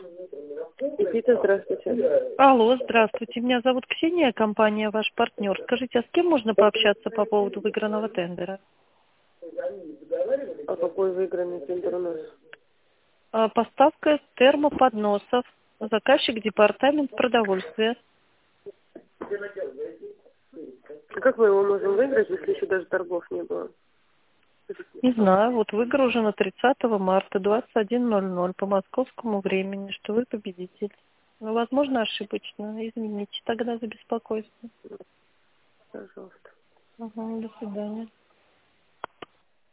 Никита, здравствуйте. Алло, здравствуйте. Меня зовут Ксения, компания «Ваш партнер». Скажите, а с кем можно пообщаться по поводу выигранного тендера? А какой выигранный тендер у нас? Поставка термоподносов. Заказчик департамент продовольствия. А как мы его можем выиграть, если еще даже торгов не было? Не знаю, вот выгружено 30 марта 21:00 по московскому времени, что вы победитель. Ну, возможно, ошибочно. Извините тогда за беспокойство. Пожалуйста. До свидания.